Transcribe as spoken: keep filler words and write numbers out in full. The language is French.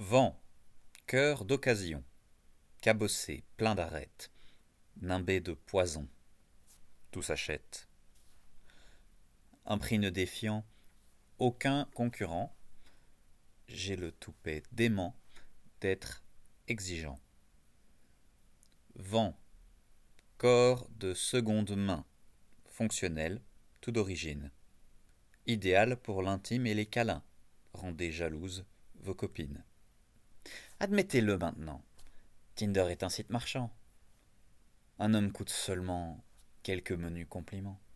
Vent, cœur d'occasion, cabossé, plein d'arêtes, nimbé de poison, tout s'achète. Un prix ne défiant aucun concurrent, j'ai le toupet dément d'être exigeant. Vent, corps de seconde main, fonctionnel, tout d'origine. Idéal pour l'intime et les câlins, rendez jalouses vos copines. Admettez-le maintenant, Tinder est un site marchand. Un homme coûte seulement quelques menus compliments.